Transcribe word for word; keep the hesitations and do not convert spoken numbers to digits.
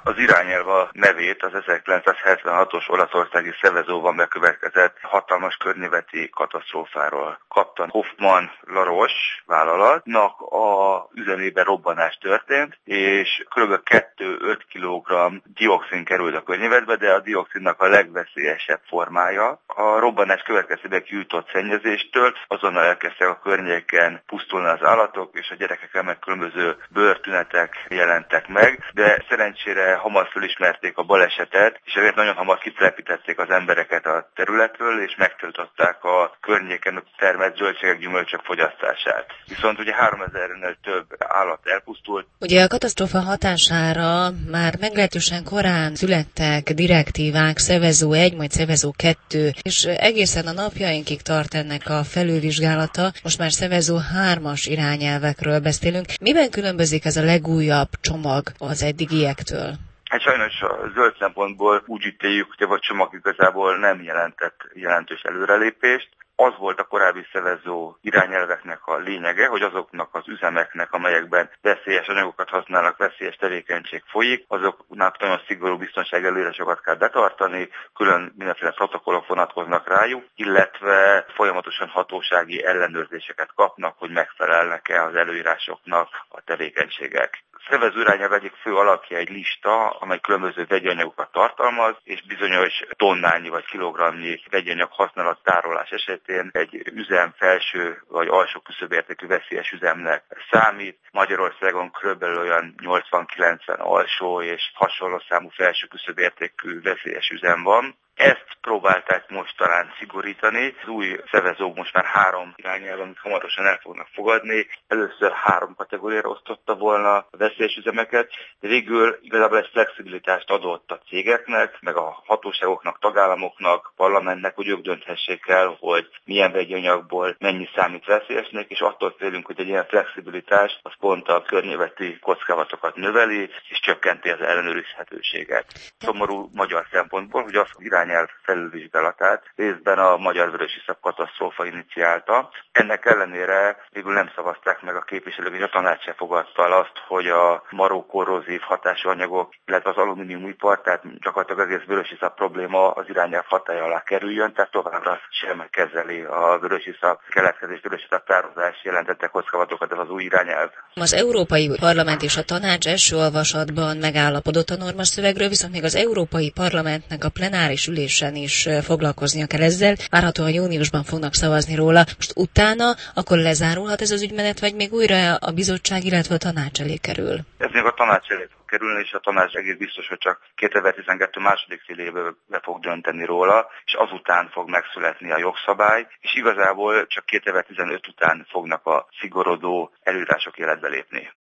Az irányelv a nevét az ezerkilencszázhetvenhatos olaszországi Seveso-ban bekövetkezett hatalmas környezeti katasztrófáról kapta. Hoffmann La Roche vállalatnak a üzemében robbanás történt, és kb. kettő-öt kilogramm dioxin került a környezetbe, de a dioxinnak a legveszélyesebb formája. A robbanás következtében kijutott szennyezéstől azonnal elkezdtek a környéken pusztulni az állatok, és a gyerekekkel meg különböző bőrtünetek jelentek meg, de szerencsére hamar felismerték a balesetet, és ezért nagyon hamar kitelepítették az embereket a területről, és megtiltották a környéken termelt zöldségek, gyümölcsök fogyasztását. Viszont ugye háromezernél több állat elpusztult. Ugye a katasztrófa hatására már meglehetősen korán születtek direktívák, Seveso egy, majd Seveso kettő, és egészen a napjainkig tart ennek a felülvizsgálata. Most már Seveso hármas irányelvekről beszélünk. Miben különbözik ez a legújabb csomag az eddigiektől? Hát sajnos a zöld szempontból úgy ítéljük, hogy a csomag igazából nem jelentett jelentős előrelépést. Az volt a korábbi Seveso irányelveknek a lényege, hogy azoknak az üzemeknek, amelyekben veszélyes anyagokat használnak, veszélyes tevékenység folyik, azoknak nagyon szigorú biztonsági előírásokat kell betartani, külön mindenféle protokollok vonatkoznak rájuk, illetve folyamatosan hatósági ellenőrzéseket kapnak, hogy megfelelnek-e az előírásoknak a tevékenységek. Seveso irányelv egyik fő alapja egy lista, amely különböző vegyi anyagokat tartalmaz, és bizonyos tonnányi vagy kilogramnyi vegyi anyag használat tárolás esetén egy üzem felső vagy alsó küszöbértékű veszélyes üzemnek számít. Magyarországon körülbelül olyan nyolcvan-kilencven alsó és hasonló számú felső küszöbértékű veszélyes üzem van. Ezt próbálták most talán szigorítani. Az új Seveso most már három irányelv, amit hamarosan el fognak fogadni. Először három kategóriára osztotta volna a veszélyes üzemeket, de végül igazából egy flexibilitást adott a cégeknek, meg a hatóságoknak, tagállamoknak, parlamentnek, hogy ők dönthessék el, hogy milyen vegyi anyagból mennyi számít veszélyesnek, és attól félünk, hogy egy ilyen flexibilitás az pont a környezeti kockázatokat növeli, és csökkenti az ellenőrizhetőséget. Szomorú magyar szempontból, hogy az irányelv felülvizsgálatát részben a Magyar Vörösiszap katasztrófa iniciálta. Ennek ellenére végül nem szavazták meg a képviselők, és a tanács se fogadta el azt, hogy a maró-korrózív hatású anyagok, illetve az alumíniumipar, tehát gyakorlatilag egész vörösiszap probléma az irányelv hatálya alá kerüljön, tehát továbbra sem kezeli a vörösiszap keletkezés, vörösiszap tározás jelentette kockázatokat ez az új irányelv. Az Európai Parlament és a Tanács első olvasatban megállapodott a norma szövegről, viszont még az Európai Parlamentnek a plenáris ülésen is foglalkoznia kell ezzel. Várhatóan júniusban fognak szavazni róla. Most utána akkor lezárulhat ez az ügymenet, vagy még újra a bizottság, illetve a tanács elé kerül? Ez még a tanács elé fog kerülni, és a tanács egész biztos, hogy csak kétezer-tizenkettő második fél évben le fog dönteni róla, és azután fog megszületni a jogszabály, és igazából csak kétezer-tizenöt után fognak a szigorodó előírások életbe lépni.